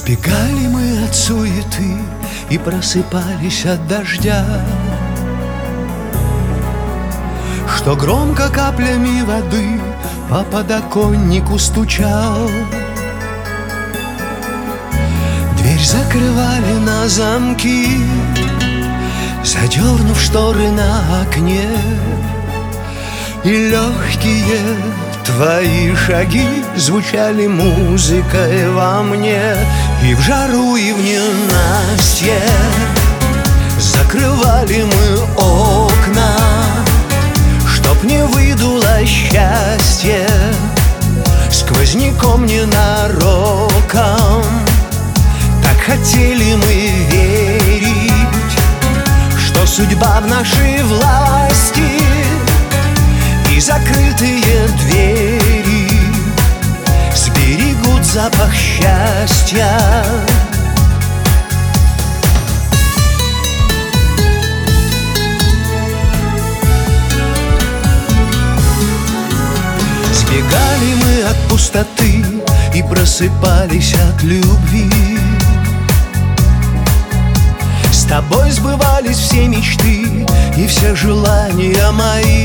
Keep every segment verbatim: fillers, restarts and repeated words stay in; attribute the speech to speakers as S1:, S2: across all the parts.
S1: Сбегали мы от суеты и просыпались от дождя, что громко каплями воды по подоконнику стучал. Дверь закрывали на замки, задернув шторы на окне, и легкие твои шаги звучали музыкой во мне. И в жару, и в ненастье закрывали мы окна, чтоб не выдуло счастье сквозняком ненароком. Так хотели мы верить, что судьба в нашей власти, и закрытые двери сберегут запах счастья. Сбегали мы от пустоты и просыпались от любви. С тобой сбывались все мечты и все желания мои.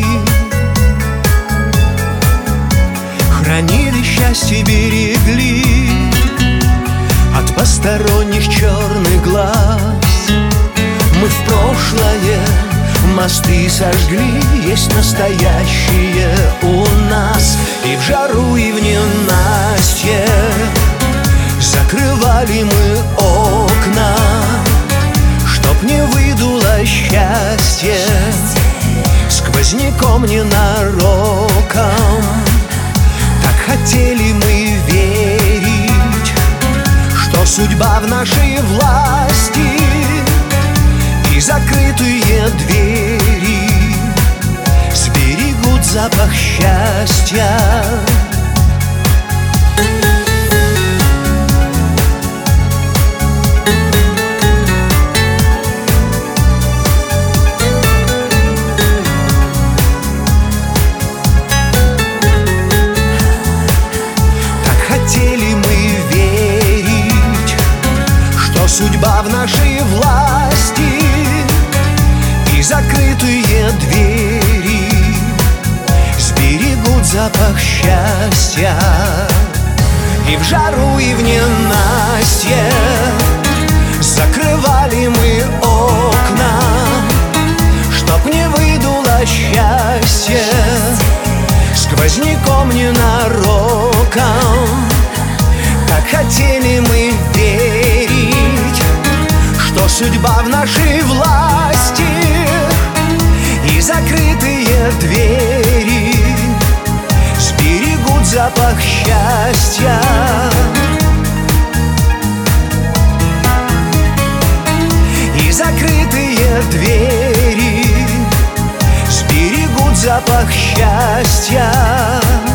S1: Хранили счастье, берегли от посторонних черных глаз. Мы в прошлое мосты сожгли, есть настоящее у нас. И в жару, и в ненастье закрывали мы окна, чтоб не выдуло счастье сквозняком ненароком. Хотели мы верить, что судьба в нашей власти, и закрытые двери сберегут запах счастья. Судьба в нашей власти, и закрытые двери сберегут запах счастья. И в жару, и в ненастье закрывали мы окна, чтоб не выдуло счастье сквозняком ненароком. Так хотели мы верить, что судьба в нашей власти, и закрытые двери сберегут запах счастья. И закрытые двери сберегут запах счастья.